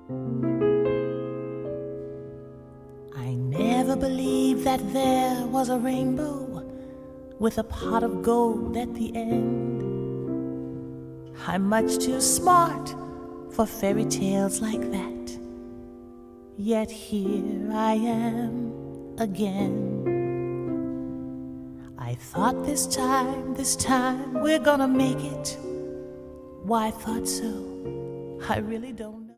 I never believed that there was a rainbow with a pot of gold at the end. I'm much too smart for fairy tales like that, yet here I am again. I thought this time we're gonna make it. Why I thought so, I really don't know.